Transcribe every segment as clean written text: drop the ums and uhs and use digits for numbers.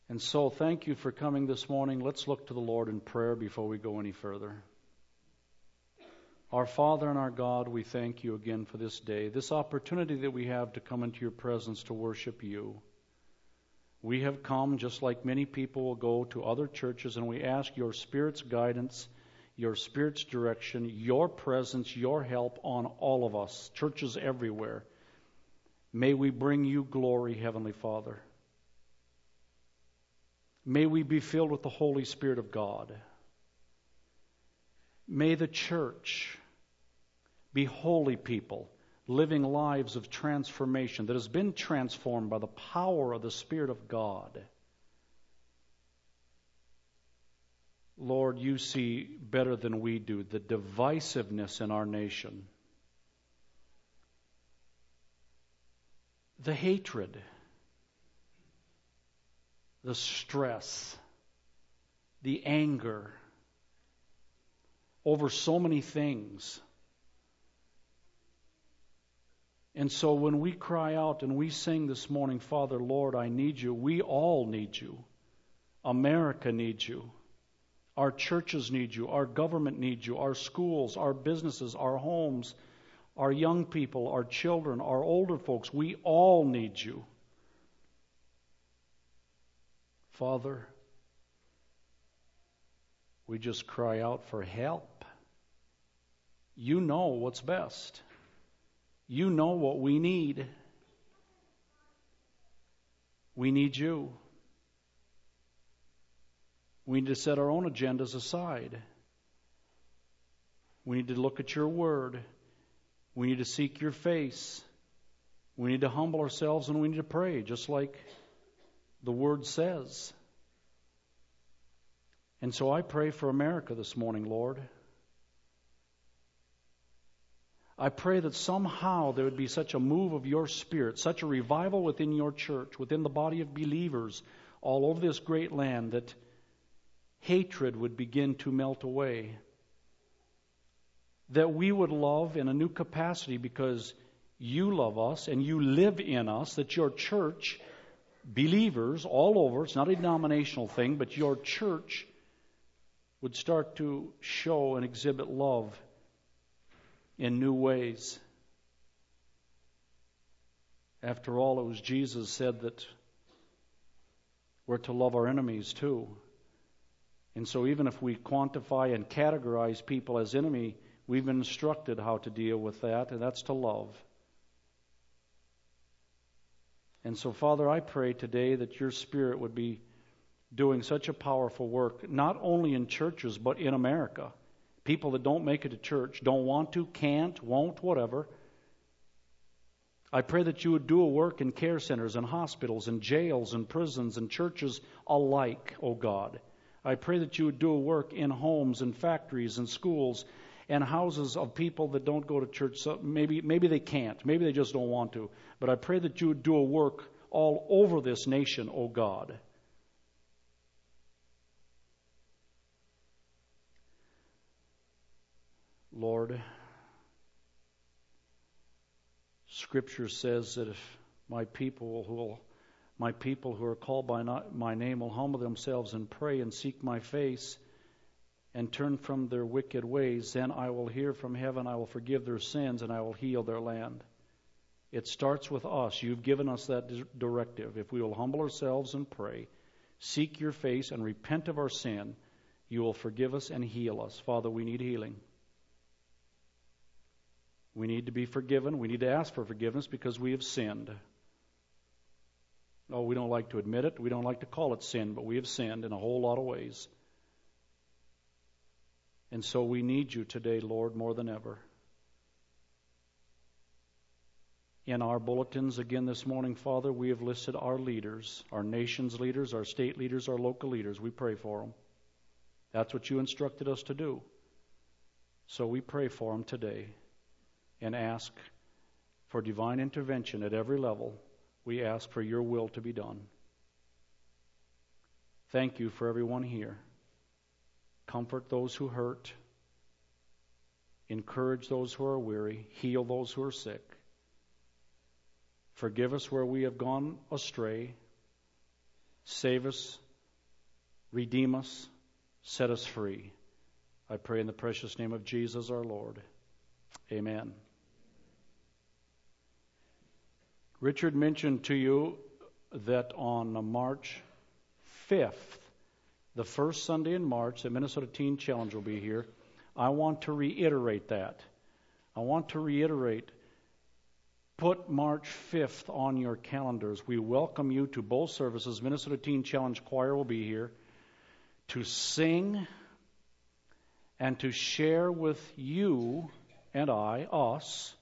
And so thank you for coming this morning. Let's look to the Lord in prayer before we go any further. Our Father and our God, we thank you again for this day, this opportunity that we have to come into your presence to worship you. We have come, just like many people will go to other churches, and we ask your Spirit's guidance, your Spirit's direction, your presence, your help on all of us, churches everywhere. May we bring you glory, Heavenly Father. May we be filled with the Holy Spirit of God. May the church be holy people, living lives of transformation that has been transformed by the power of the Spirit of God. Lord, you see better than we do the divisiveness in our nation, the hatred, the stress, the anger over so many things. And so when we cry out and we sing this morning, Father, Lord, I need you, we all need you. America needs you. Our churches need you. Our government needs you. Our schools, our businesses, our homes, our young people, our children, our older folks, we all need you. Father, we just cry out for help. You know what's best. You know what we need. We need you. We need to set our own agendas aside. We need to look at your word. We need to seek your face. We need to humble ourselves and we need to pray, just like the word says. And so I pray for America this morning, Lord. I pray that somehow there would be such a move of your Spirit, such a revival within your church, within the body of believers all over this great land, that hatred would begin to melt away. That we would love in a new capacity because you love us and you live in us, that your church, believers all over, it's not a denominational thing, but your church would start to show and exhibit love in new ways. After all, it was Jesus said that we're to love our enemies too. And so even if we quantify and categorize people as enemy, we've been instructed how to deal with that, and that's to love. And so, Father, I pray today that your Spirit would be doing such a powerful work, not only in churches, but in America. People that don't make it to church, don't want to, can't, won't, whatever. I pray that you would do a work in care centers and hospitals and jails and prisons and churches alike, O God. I pray that you would do a work in homes and factories and schools and houses of people that don't go to church. So maybe they can't. Maybe they just don't want to. But I pray that you would do a work all over this nation, O God. Lord, Scripture says that if my people who are called by my name will humble themselves and pray and seek my face and turn from their wicked ways, then I will hear from heaven, I will forgive their sins, and I will heal their land. It starts with us. You've given us that directive. If we will humble ourselves and pray, seek your face and repent of our sin, you will forgive us and heal us. Father, we need healing. We need to be forgiven. We need to ask for forgiveness because we have sinned. Oh, we don't like to admit it. We don't like to call it sin, but we have sinned in a whole lot of ways. And so we need you today, Lord, more than ever. In our bulletins again this morning, Father, we have listed our leaders, our nation's leaders, our state leaders, our local leaders. We pray for them. That's what you instructed us to do. So we pray for them today and ask for divine intervention at every level. We ask for your will to be done. Thank you for everyone here. Comfort those who hurt. Encourage those who are weary. Heal those who are sick. Forgive us where we have gone astray. save us, redeem us, set us free. I pray in the precious name of Jesus our Lord. Amen. Richard mentioned to you that on March 5th, the first Sunday in March, the Minnesota Teen Challenge will be here. I want to reiterate that. Put March 5th on your calendars. We welcome you to both services. Minnesota Teen Challenge Choir will be here to sing and to share with you and us,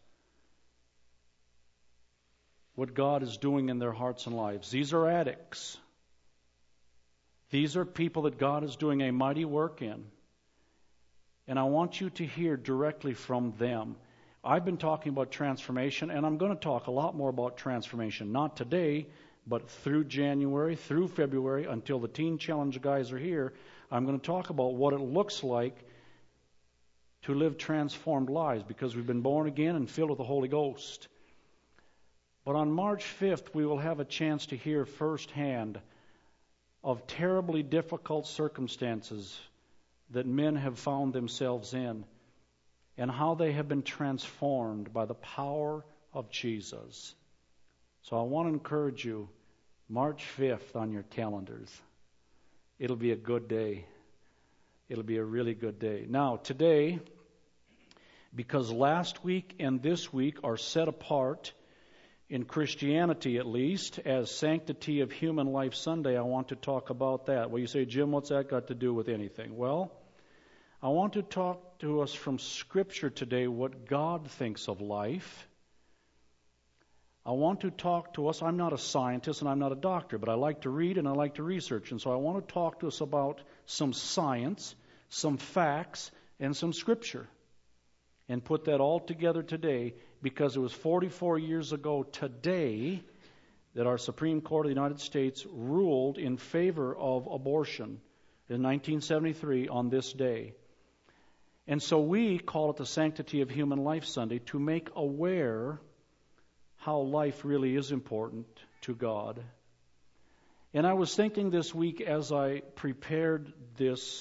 what God is doing in their hearts and lives. These are addicts. These are people that God is doing a mighty work in. And I want you to hear directly from them. I've been talking about transformation, and I'm going to talk a lot more about transformation. Not today, but through January, through February, until the Teen Challenge guys are here. I'm going to talk about what it looks like to live transformed lives, because we've been born again and filled with the Holy Ghost. But on March 5th, we will have a chance to hear firsthand of terribly difficult circumstances that men have found themselves in, and how they have been transformed by the power of Jesus. So I want to encourage you, March 5th on your calendars. It'll be a good day. It'll be a really good day. Now, today, because last week and this week are set apart, in Christianity at least, as Sanctity of Human Life Sunday, I want to talk about that. Well, you say, Jim, what's that got to do with anything? Well, I want to talk to us from Scripture today what God thinks of life. I want to talk to us. I'm not a scientist and I'm not a doctor, but I like to read and I like to research. And so I want to talk to us about some science, some facts, and some Scripture. And put that all together today, because it was 44 years ago today that our Supreme Court of the United States ruled in favor of abortion in 1973 on this day. And so we call it the Sanctity of Human Life Sunday, to make aware how life really is important to God. And I was thinking this week as I prepared this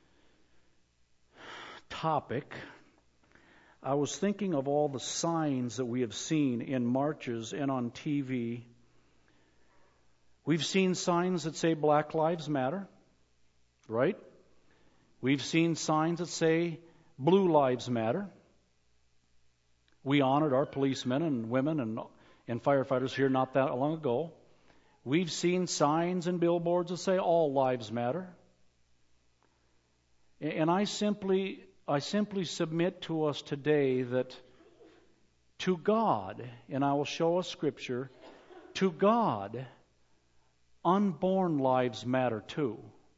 topic, I was thinking of all the signs that we have seen in marches and on TV. We've seen signs that say Black Lives Matter, right? We've seen signs that say Blue Lives Matter. We honored our policemen and women and firefighters here not that long ago. We've seen signs and billboards that say All Lives Matter. And I simply submit to us today that to God, and I will show us Scripture, to God, unborn lives matter too.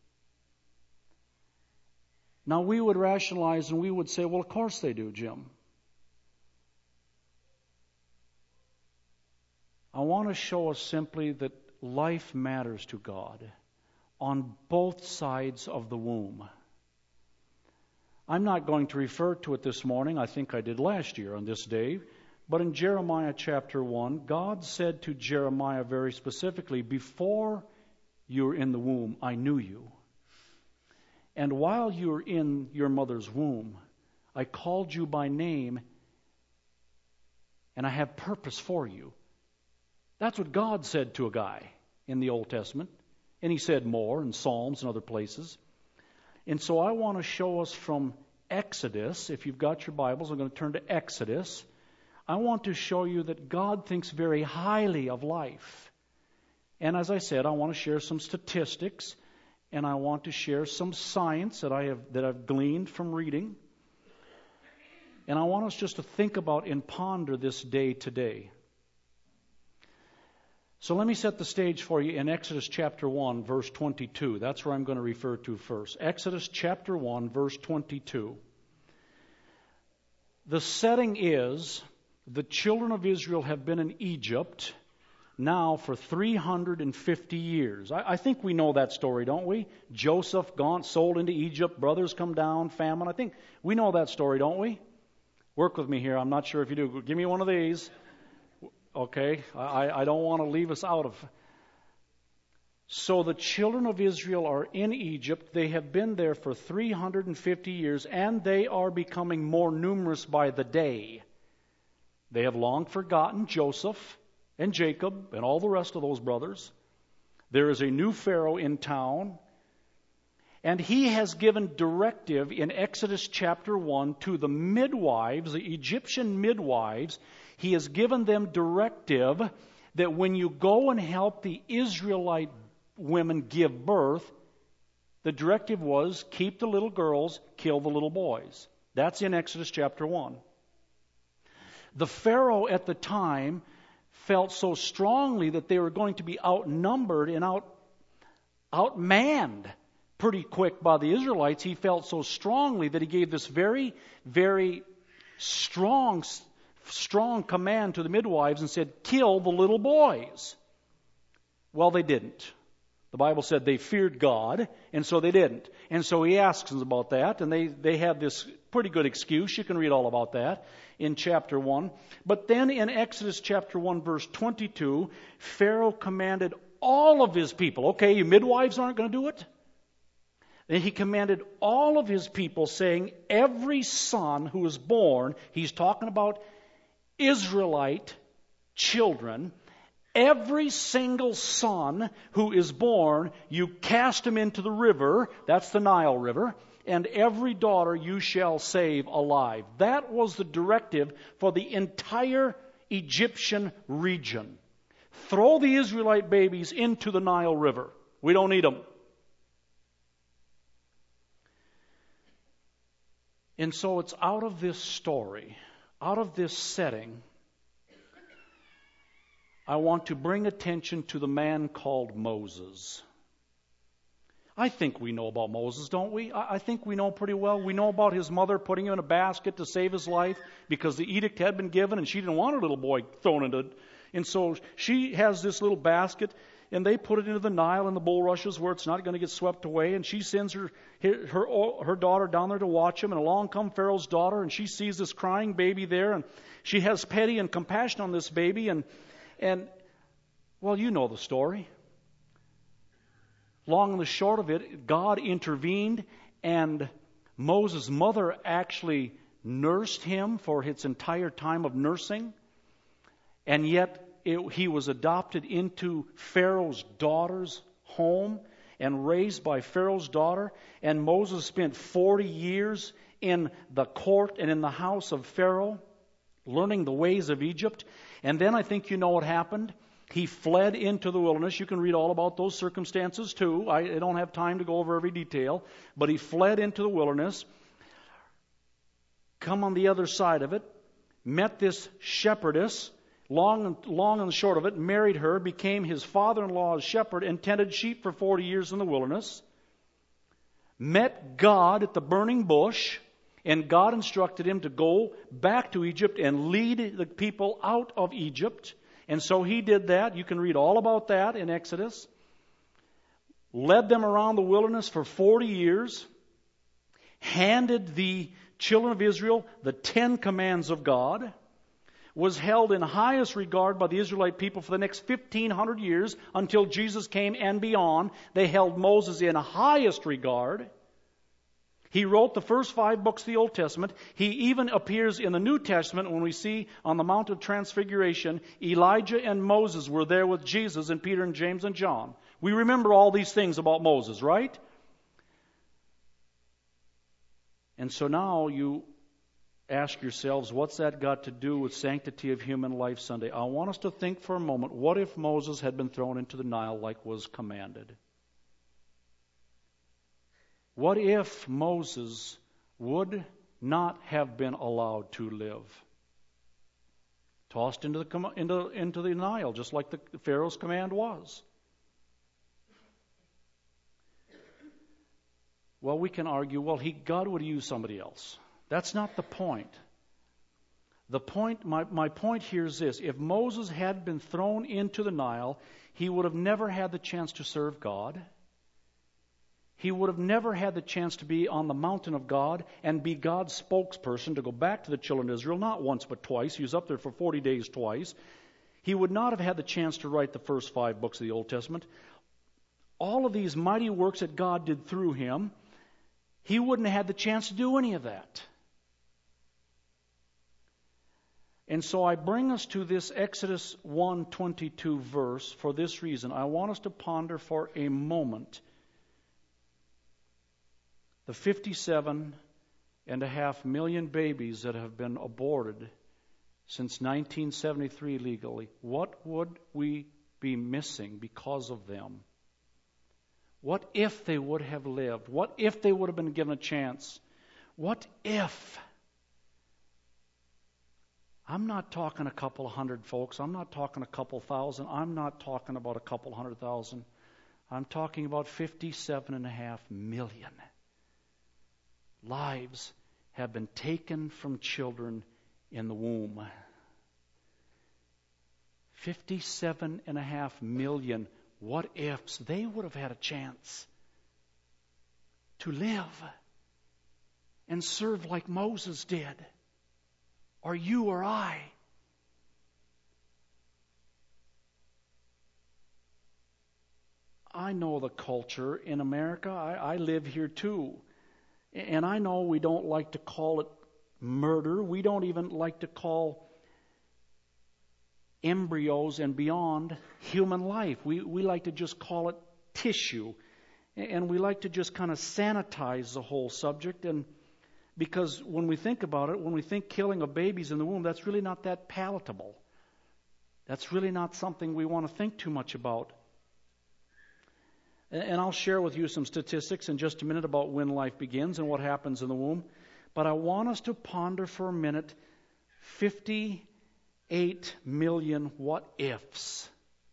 Now we would rationalize and we would say, well, of course they do, Jim. I want to show us simply that life matters to God on both sides of the womb. I'm not going to refer to it this morning. I think I did last year on this day. But in Jeremiah chapter 1, God said to Jeremiah very specifically, before you were in the womb, I knew you. And while you were in your mother's womb, I called you by name, and I have purpose for you. That's what God said to a guy in the Old Testament. And he said more in Psalms and other places. And so I want to show us from Exodus. If you've got your Bibles, I'm going to turn to Exodus. I want to show you that God thinks very highly of life. And as I said, I want to share some statistics, and I want to share some science that I've gleaned from reading. And I want us just to think about and ponder this day today. So let me set the stage for you in Exodus chapter 1, verse 22. That's where I'm going to refer to first. Exodus chapter 1, verse 22. The setting is the children of Israel have been in Egypt now for 350 years. I think we know that story, don't we? Joseph sold into Egypt, brothers come down, famine. I think we know that story, don't we? Work with me here. I'm not sure if you do. Give me one of these. Okay, I don't want to leave us out of. So the children of Israel are in Egypt. They have been there for 350 years, and they are becoming more numerous by the day. They have long forgotten Joseph and Jacob and all the rest of those brothers. There is a new Pharaoh in town, and he has given directive in Exodus chapter 1 to the midwives, the Egyptian midwives. He has given them directive that when you go and help the Israelite women give birth, the directive was keep the little girls, kill the little boys. That's in Exodus chapter 1. The Pharaoh at the time felt so strongly that they were going to be outnumbered and outmanned pretty quick by the Israelites. He felt so strongly that he gave this very, very strong command to the midwives and said, kill the little boys. Well, they didn't. The Bible said they feared God, and so they didn't. And so he asks them about that, and they have this pretty good excuse. You can read all about that in chapter 1. But then in Exodus chapter 1, verse 22, Pharaoh commanded all of his people. Okay, you midwives aren't going to do it? Then he commanded all of his people, saying, every son who is born, he's talking about Israelite children, every single son who is born, you cast him into the river, that's the Nile River, and every daughter you shall save alive. That was the directive for the entire Egyptian region. Throw the Israelite babies into the Nile River. We don't need them. And so it's out of this story, out of this setting, I want to bring attention to the man called Moses. I think we know about Moses, don't we? I think we know pretty well. We know about his mother putting him in a basket to save his life because the edict had been given and she didn't want her little boy thrown into it. And so she has this little basket and they put it into the Nile and the bulrushes where it's not going to get swept away. And she sends her daughter down there to watch him. And along comes Pharaoh's daughter and she sees this crying baby there. And she has pity and compassion on this baby. And well, you know the story. Long and the short of it, God intervened and Moses' mother actually nursed him for its entire time of nursing. And yet he was adopted into Pharaoh's daughter's home and raised by Pharaoh's daughter. And Moses spent 40 years in the court and in the house of Pharaoh, learning the ways of Egypt. And then I think you know what happened. He fled into the wilderness. You can read all about those circumstances too. I don't have time to go over every detail. But he fled into the wilderness, come on the other side of it, met this shepherdess, long and short of it, married her, became his father-in-law's shepherd, and tended sheep for 40 years in the wilderness, met God at the burning bush, and God instructed him to go back to Egypt and lead the people out of Egypt. And so he did that. You can read all about that in Exodus. Led them around the wilderness for 40 years. Handed the children of Israel the 10 commands of God. Was held in highest regard by the Israelite people for the next 1,500 years until Jesus came and beyond. They held Moses in highest regard. He wrote the first 5 books of the Old Testament. He even appears in the New Testament when we see on the Mount of Transfiguration, Elijah and Moses were there with Jesus and Peter and James and John. We remember all these things about Moses, right? And so now you ask yourselves, what's that got to do with Sanctity of Human Life Sunday? I want us to think for a moment, what if Moses had been thrown into the Nile like was commanded? What if Moses would not have been allowed to live? Tossed into the Nile, just like the Pharaoh's command was. Well, we can argue, God would use somebody else. That's not the point. The point, my point here is this. If Moses had been thrown into the Nile, he would have never had the chance to serve God. He would have never had the chance to be on the mountain of God and be God's spokesperson to go back to the children of Israel, not once but twice. He was up there for 40 days twice. He would not have had the chance to write the first 5 books of the Old Testament. all of these mighty works that God did through him, he wouldn't have had the chance to do any of that. And so I bring us to this Exodus 1:22 verse for this reason. I want us to ponder for a moment the 57.5 million babies that have been aborted since 1973 legally. What would we be missing because of them? What if they would have lived? What if they would have been given a chance? What if? I'm not talking a couple of hundred folks. I'm not talking a couple thousand. I'm not talking about a couple 100,000. I'm talking about 57.5 million lives have been taken from children in the womb. 57.5 million what ifs. They would have had a chance to live and serve like Moses did, or you or I. I know the culture in America. I live here too. And I know we don't like to call it murder. We don't even like to call embryos and beyond human life. We like to just call it tissue. And we like to just kind of sanitize the whole subject. And because when we think about it, when we think killing of babies in the womb, that's really not that palatable. That's really not something we want to think too much about. And I'll share with you some statistics in just a minute about when life begins and what happens in the womb. But I want us to ponder for a minute 58 million what ifs.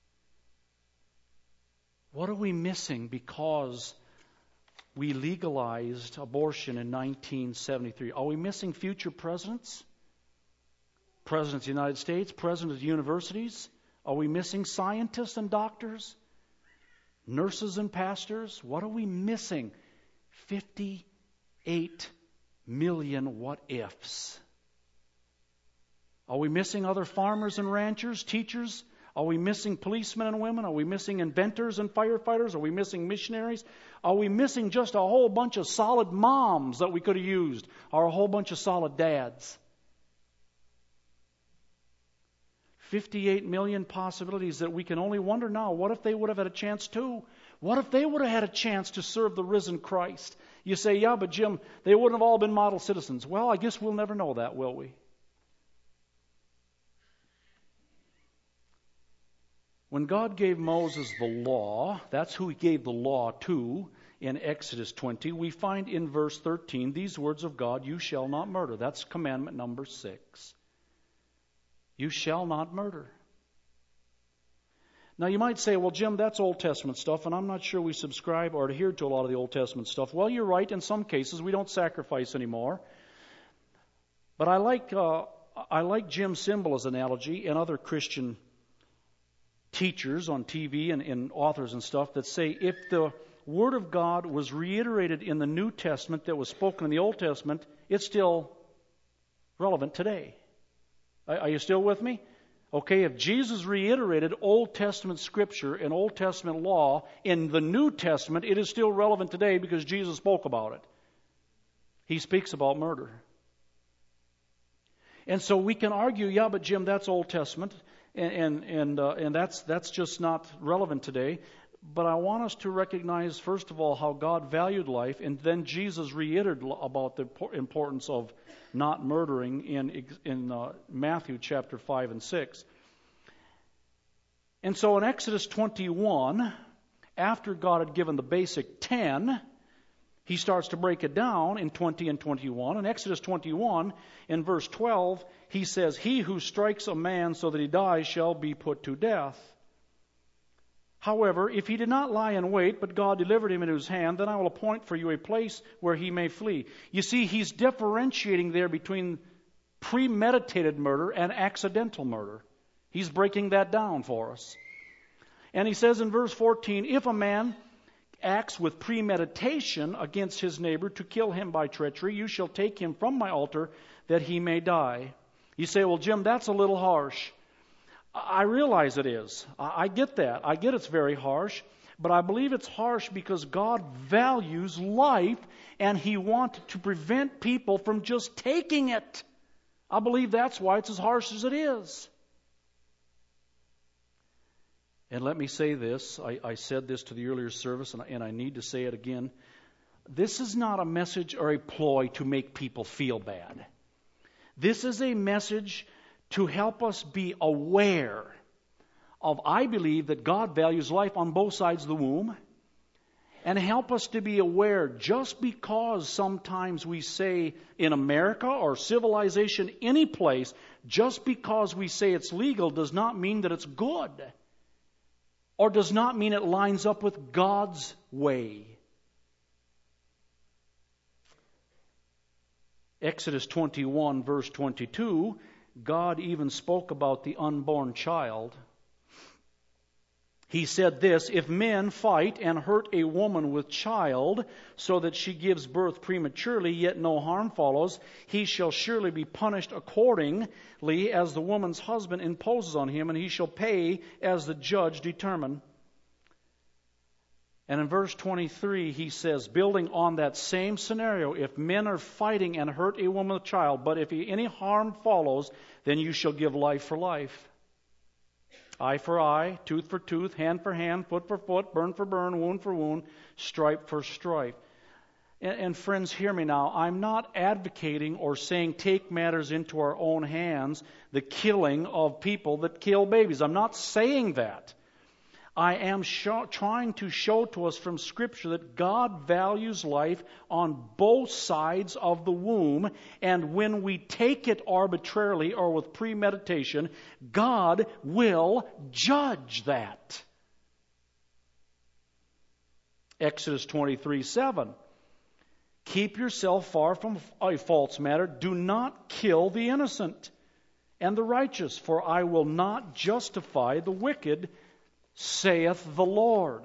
What are we missing because we legalized abortion in 1973? Are we missing future presidents? Presidents of the United States, presidents of universities? Are we missing scientists and doctors? Nurses and pastors? What are we missing? 58 million what ifs. Are we missing other farmers and ranchers, teachers? Are we missing policemen and women? Are we missing inventors and firefighters? Are we missing missionaries? Are we missing just a whole bunch of solid moms that we could have used, or a whole bunch of solid dads? 58 million possibilities that we can only wonder now, what if they would have had a chance too? What if they would have had a chance to serve the risen Christ? You say, yeah, but Jim, they wouldn't have all been model citizens. Well, I guess we'll never know that, will we? When God gave Moses the law, that's who he gave the law to in Exodus 20, we find in verse 13 these words of God, you shall not murder. That's commandment number 6. You shall not murder. Now you might say, well, Jim, that's Old Testament stuff, and I'm not sure we subscribe or adhere to a lot of the Old Testament stuff. Well, you're right. In some cases, we don't sacrifice anymore. But I like Jim Cymbala's analogy and other Christian teachers on TV and authors and stuff that say if the Word of God was reiterated in the New Testament that was spoken in the Old Testament, it's still relevant today. Are you still with me? Okay, if Jesus reiterated Old Testament Scripture and Old Testament law in the New Testament, it is still relevant today because Jesus spoke about it. He speaks about murder. And so we can argue, yeah, but Jim, that's Old Testament, and that's just not relevant today. But I want us to recognize, first of all, how God valued life, and then Jesus reiterated about the importance of not murdering in Matthew chapter 5 and 6. And so in Exodus 21, after God had given the basic 10, he starts to break it down in 20 and 21. In Exodus 21, in verse 12, he says, he who strikes a man so that he dies shall be put to death. However, if he did not lie in wait, but God delivered him into his hand, then I will appoint for you a place where he may flee. You see, he's differentiating there between premeditated murder and accidental murder. He's breaking that down for us. And he says in verse 14, if a man acts with premeditation against his neighbor to kill him by treachery, you shall take him from my altar that he may die. You say, well, Jim, that's a little harsh. I realize it is. I get that. I get it's very harsh. but I believe it's harsh because God values life and He wanted to prevent people from just taking it. I believe that's why it's as harsh as it is. And let me say this. I said this to the earlier service, and I need to say it again. This is not a message or a ploy to make people feel bad. This is a message to help us be aware of, I believe, that God values life on both sides of the womb, and help us to be aware, just because sometimes we say in America or civilization, any place, just because we say it's legal does not mean that it's good, or does not mean it lines up with God's way. Exodus 21, verse 22, God even spoke about the unborn child. He said this, "If men fight and hurt a woman with child, so that she gives birth prematurely, yet no harm follows, he shall surely be punished accordingly as the woman's husband imposes on him, and he shall pay as the judge determine." And in verse 23, he says, building on that same scenario, if men are fighting and hurt a woman with child, but if any harm follows, then you shall give life for life. Eye for eye, tooth for tooth, hand for hand, foot for foot, burn for burn, wound for wound, stripe for stripe. And friends, hear me now. I'm not advocating or saying take matters into our own hands, the killing of people that kill babies. I'm not saying that. I am trying to show to us from Scripture that God values life on both sides of the womb, and when we take it arbitrarily or with premeditation, God will judge that. Exodus 23:7. Keep yourself far from a false matter. Do not kill the innocent and the righteous, for I will not justify the wicked, saith the Lord.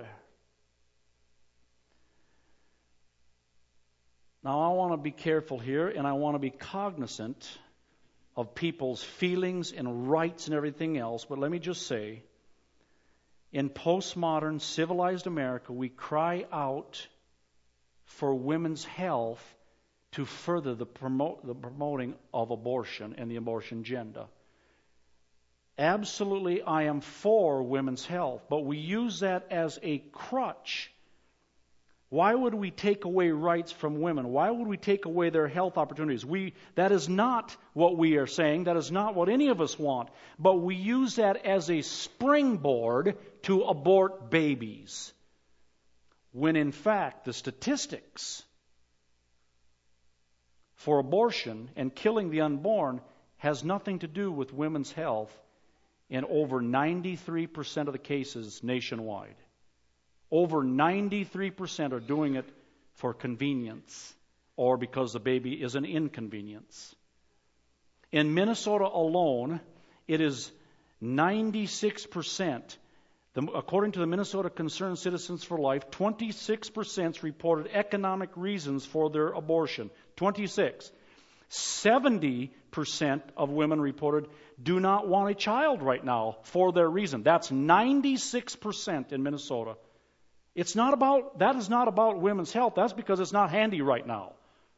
Now I want to be careful here, and I want to be cognizant of people's feelings and rights and everything else, but let me just say, in postmodern civilized America, we cry out for women's health to further the promoting of abortion and the abortion agenda. Absolutely, I am for women's health, but we use that as a crutch. Why would we take away rights from women? Why would we take away their health opportunities? That is not what we are saying. That is not what any of us want. But we use that as a springboard to abort babies, when in fact the statistics for abortion and killing the unborn has nothing to do with women's health in over 93% of the cases nationwide. Over 93% are doing it for convenience or because the baby is an inconvenience. In Minnesota alone, it is 96%. According to the Minnesota Concerned Citizens for Life, 26% reported economic reasons for their abortion. 26. 70% of women reported do not want a child right now for their reason. That's 96% in Minnesota. That is not about women's health. That's because it's not handy right now.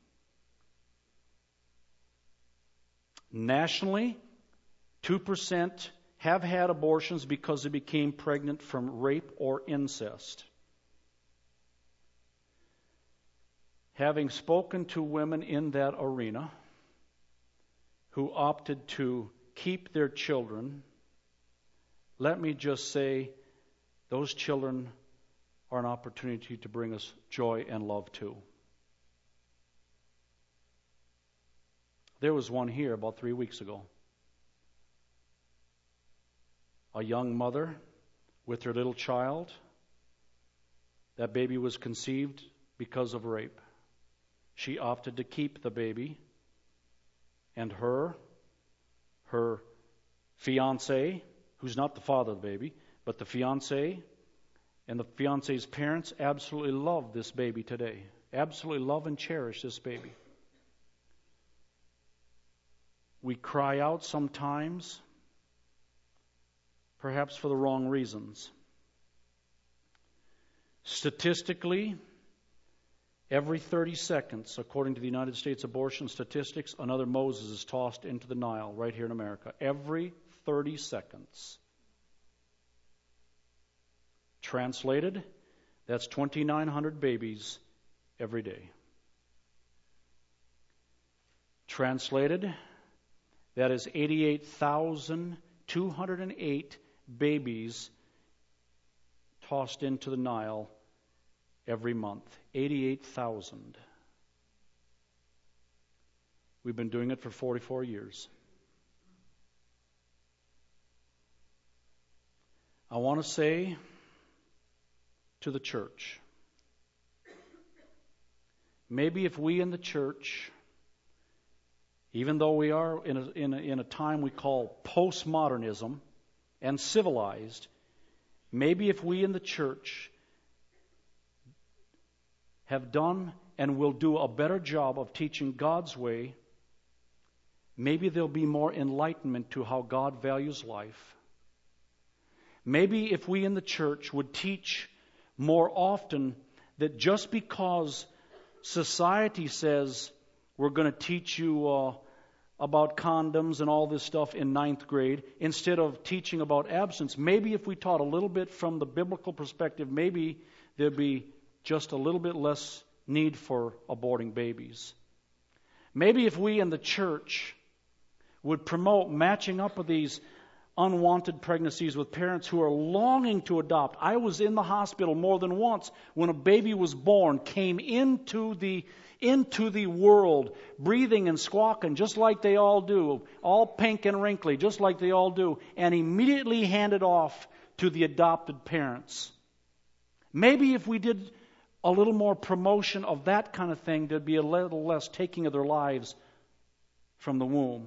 Nationally, 2% have had abortions because they became pregnant from rape or incest. Having spoken to women in that arena who opted to keep their children, let me just say those children are an opportunity to bring us joy and love too. There was one here about 3 weeks ago. A young mother with her little child. That baby was conceived because of rape. She opted to keep the baby, and her fiancé, who's not the father of the baby, but the fiancé and the fiancé's parents absolutely love this baby today. Absolutely love and cherish this baby. We cry out sometimes, perhaps for the wrong reasons. Statistically, every 30 seconds, according to the United States abortion statistics, another Moses is tossed into the Nile right here in America. Every 30 seconds. Translated, that's 2,900 babies every day. Translated, that is 88,208 babies tossed into the Nile every month. 88,000. We've been doing it for 44 years. I want to say to the church, maybe if we in the church, even though we are in a time we call postmodernism and civilized, maybe if we in the church have done and will do a better job of teaching God's way, maybe there'll be more enlightenment to how God values life. Maybe if we in the church would teach more often that just because society says we're going to teach you about condoms and all this stuff in 9th grade, instead of teaching about abstinence, maybe if we taught a little bit from the biblical perspective, maybe there'd be just a little bit less need for aborting babies. Maybe if we in the church would promote matching up with these unwanted pregnancies with parents who are longing to adopt. I was in the hospital more than once when a baby was born, came into the world, breathing and squawking just like they all do, all pink and wrinkly, just like they all do, and immediately handed off to the adopted parents. Maybe if we did a little more promotion of that kind of thing, there'd be a little less taking of their lives from the womb.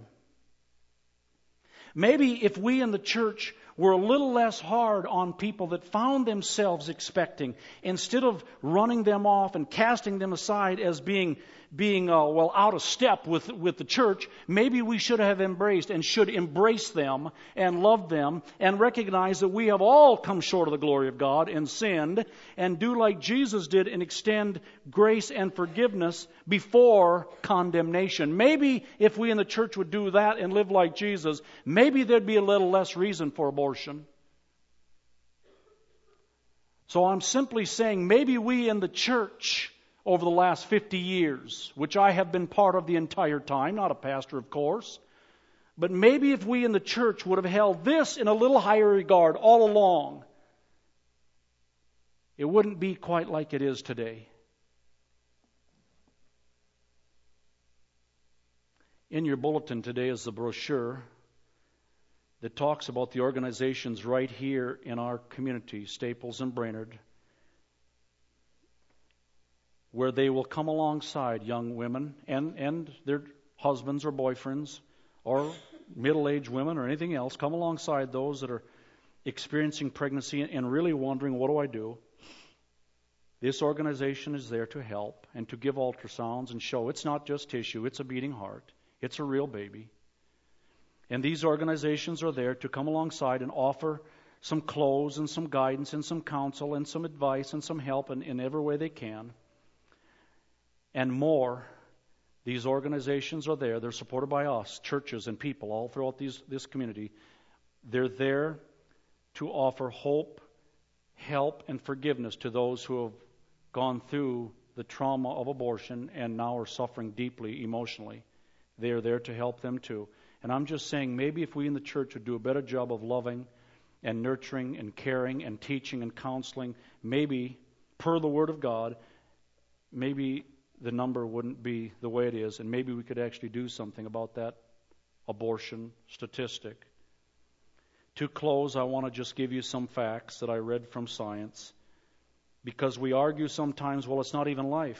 Maybe if we in the church were a little less hard on people that found themselves expecting, instead of running them off and casting them aside as being out of step with the church, maybe we should have embraced and should embrace them and love them and recognize that we have all come short of the glory of God and sinned, and do like Jesus did and extend grace and forgiveness before condemnation. Maybe if we in the church would do that and live like Jesus, maybe there'd be a little less reason for abortion. So I'm simply saying maybe we in the church over the last 50 years, which I have been part of the entire time, not a pastor of course, but maybe if we in the church would have held this in a little higher regard all along, it wouldn't be quite like it is today. In your bulletin today is the brochure that talks about the organizations right here in our community, Staples and Brainerd, where they will come alongside young women and their husbands or boyfriends or middle-aged women or anything else, come alongside those that are experiencing pregnancy and really wondering, what do I do? This organization is there to help and to give ultrasounds and show it's not just tissue, it's a beating heart, it's a real baby. And these organizations are there to come alongside and offer some clothes and some guidance and some counsel and some advice and some help in every way they can. And more, these organizations are there. They're supported by us, churches and people all throughout this community. They're there to offer hope, help, and forgiveness to those who have gone through the trauma of abortion and now are suffering deeply emotionally. They are there to help them too. And I'm just saying, maybe if we in the church would do a better job of loving and nurturing and caring and teaching and counseling, maybe, per the Word of God, maybe the number wouldn't be the way it is, and maybe we could actually do something about that abortion statistic. To close, I want to just give you some facts that I read from science, because we argue sometimes, well, it's not even life.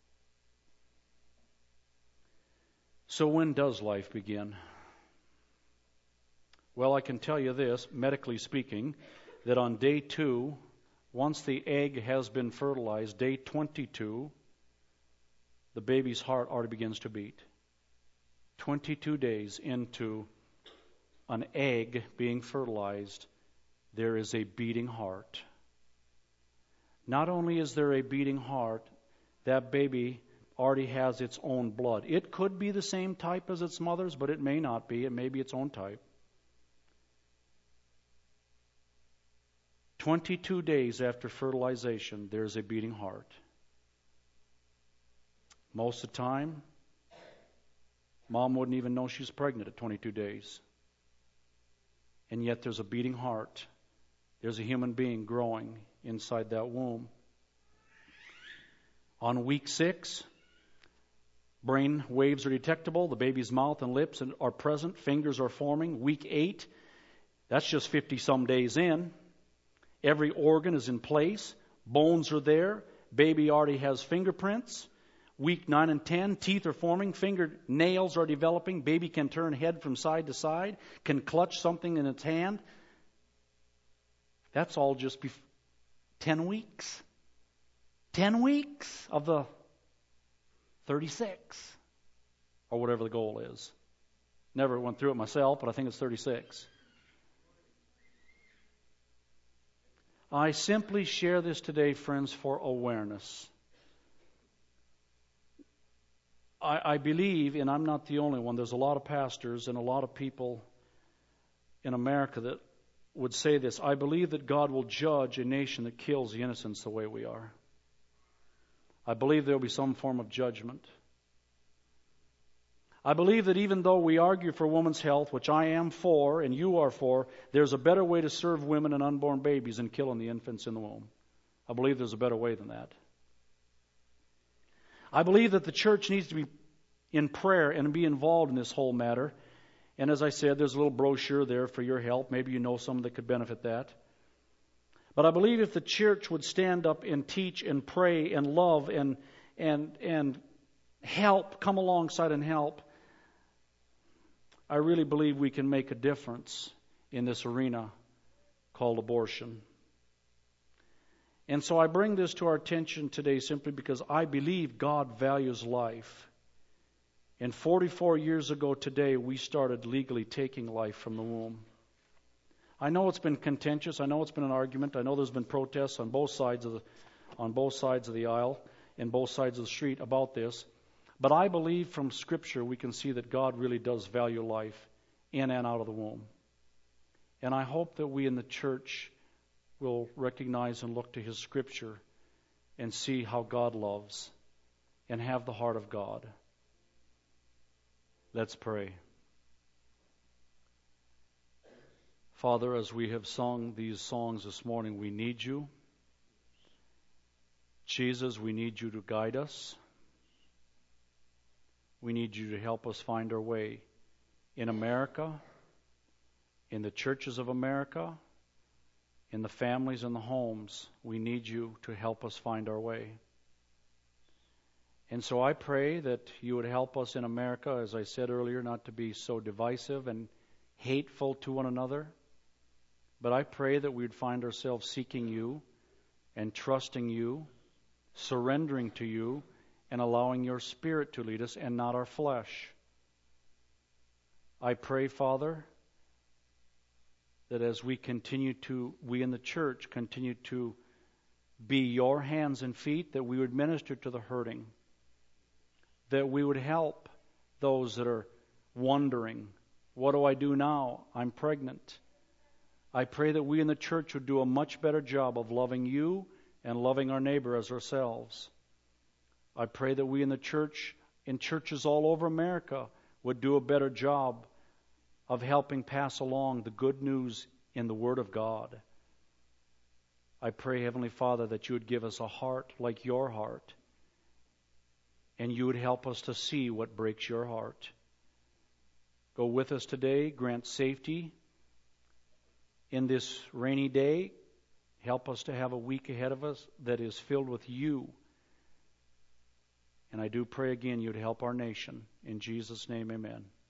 So when does life begin? Well, I can tell you this, medically speaking, that on day 2, once the egg has been fertilized, day 22, the baby's heart already begins to beat. 22 days into an egg being fertilized, there is a beating heart. not only is there a beating heart, that baby already has its own blood. It could be the same type as its mother's, but it may not be. It may be its own type. 22 days after fertilization, there's a beating heart. Most of the time, mom wouldn't even know she's pregnant at 22 days. And yet there's a beating heart. There's a human being growing inside that womb. On week 6, brain waves are detectable. The baby's mouth and lips are present. Fingers are forming. Week 8, that's just 50-some days in. Every organ is in place. Bones are there. Baby already has fingerprints. Week 9 and 10, teeth are forming. Fingernails are developing. Baby can turn head from side to side. Can clutch something in its hand. That's all just 10 weeks. 10 weeks of the 36. Or whatever the goal is. Never went through it myself, but I think it's 36. I simply share this today, friends, for awareness. I believe, and I'm not the only one, there's a lot of pastors and a lot of people in America that would say this. I believe that God will judge a nation that kills the innocents the way we are. I believe there will be some form of judgment. I believe that even though we argue for women's health, which I am for and you are for, there's a better way to serve women and unborn babies than killing the infants in the womb. I believe there's a better way than that. I believe that the church needs to be in prayer and be involved in this whole matter. And as I said, there's a little brochure there for your help. Maybe you know someone that could benefit that. But I believe if the church would stand up and teach and pray and love and help, come alongside and help, I really believe we can make a difference in this arena called abortion. And so I bring this to our attention today simply because I believe God values life. And 44 years ago today, we started legally taking life from the womb. I know it's been contentious. I know it's been an argument. I know there's been protests on both sides of the aisle and both sides of the street about this. But I believe from Scripture we can see that God really does value life in and out of the womb. And I hope that we in the church will recognize and look to His Scripture and see how God loves and have the heart of God. Let's pray. Father, as we have sung these songs this morning, we need You. Jesus, we need You to guide us. We need You to help us find our way in America, in the churches of America, in the families and the homes. We need You to help us find our way. And so I pray that You would help us in America, as I said earlier, not to be so divisive and hateful to one another. But I pray that we would find ourselves seeking You and trusting You, surrendering to You, and allowing Your Spirit to lead us and not our flesh. I pray, Father, that as we in the church continue to be Your hands and feet, that we would minister to the hurting, that we would help those that are wondering, what do I do now? I'm pregnant. I pray that we in the church would do a much better job of loving You and loving our neighbor as ourselves. I pray that we in the church, in churches all over America, would do a better job of helping pass along the good news in the Word of God. I pray, Heavenly Father, that You would give us a heart like Your heart, and You would help us to see what breaks Your heart. Go with us today, grant safety in this rainy day. Help us to have a week ahead of us that is filled with You. And I do pray again You'd help our nation. In Jesus' name, amen.